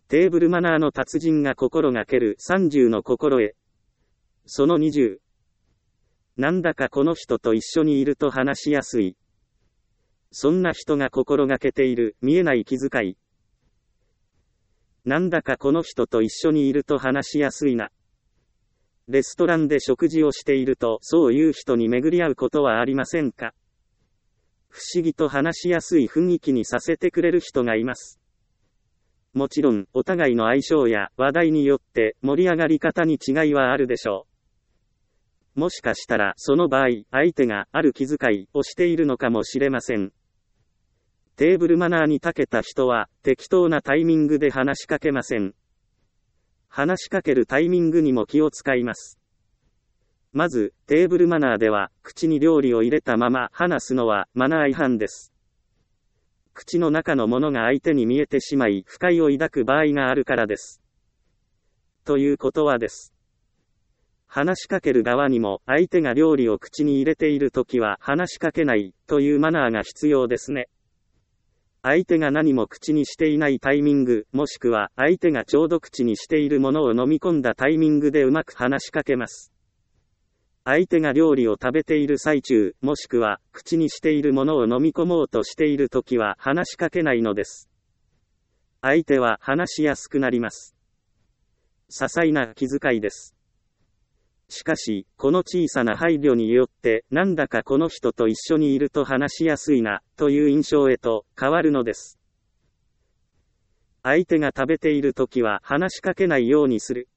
テーブルマナーの達人が心がける30の心得。その20。なんだかこの人と一緒にいると話しやすい。そんな人が心がけている見えない気遣い。なんだかこの人と一緒にいると話しやすいな。レストランで食事をしているとそういう人に巡り合うことはありませんか？不思議と話しやすい雰囲気にさせてくれる人がいます。もちろん、お互いの相性や話題によって盛り上がり方に違いはあるでしょう。もしかしたらその場合、相手がある気遣いをしているのかもしれません。テーブルマナーに長けた人は適当なタイミングで話しかけません。話しかけるタイミングにも気を使います。まず、テーブルマナーでは、口に料理を入れたまま話すのはマナー違反です。口の中のものが相手に見えてしまい、不快を抱く場合があるからです。ということはです。話しかける側にも、相手が料理を口に入れているときは話しかけないというマナーが必要ですね。相手が何も口にしていないタイミング、もしくは相手がちょうど口にしているものを飲み込んだタイミングでうまく話しかけます。相手が料理を食べている最中、もしくは口にしているものを飲み込もうとしているときは話しかけないのです。相手は話しやすくなります。些細な気遣いです。しかし、この小さな配慮によって、なんだかこの人と一緒にいると話しやすいな、という印象へと変わるのです。相手が食べているときは話しかけないようにする。